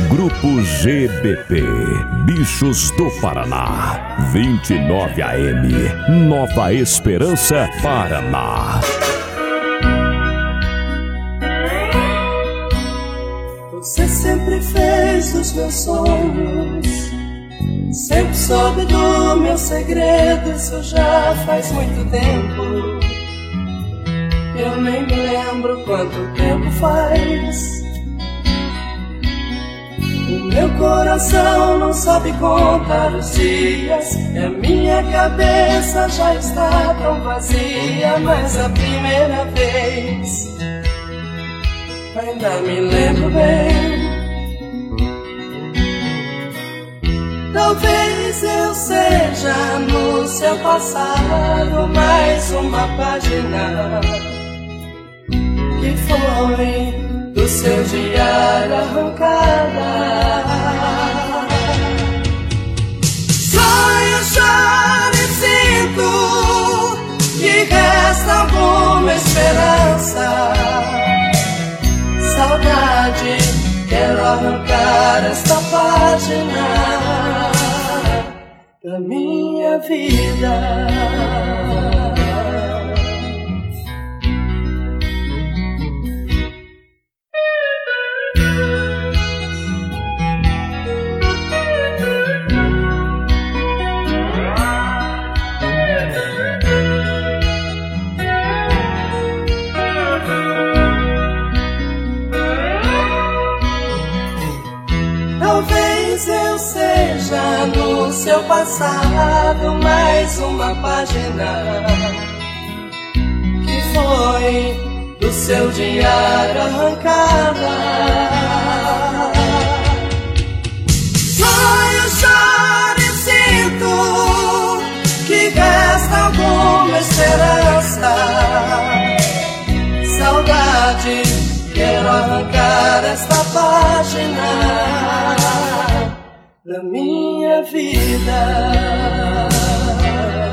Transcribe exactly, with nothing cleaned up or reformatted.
Grupo G B P, Bichos do Paraná, vinte e nove A M, Nova Esperança, Paraná. Você sempre fez os meus sonhos, sempre soube do meu segredo. Isso já faz muito tempo, eu nem me lembro quanto tempo faz. O meu coração não sabe contar os dias, e a minha cabeça já está tão vazia. Mas a primeira vez ainda me lembro bem. Talvez eu seja no seu passado mais uma página que foi do seu diário arrancada. Sonho, choro e sinto que resta alguma esperança. Saudade, quero arrancar esta página da minha vida. Talvez eu seja no seu passado mais uma página que foi do seu diário arrancada. Sonho, choro e sinto que resta alguma esperança. Saudade, quero arrancar esta página da minha vida.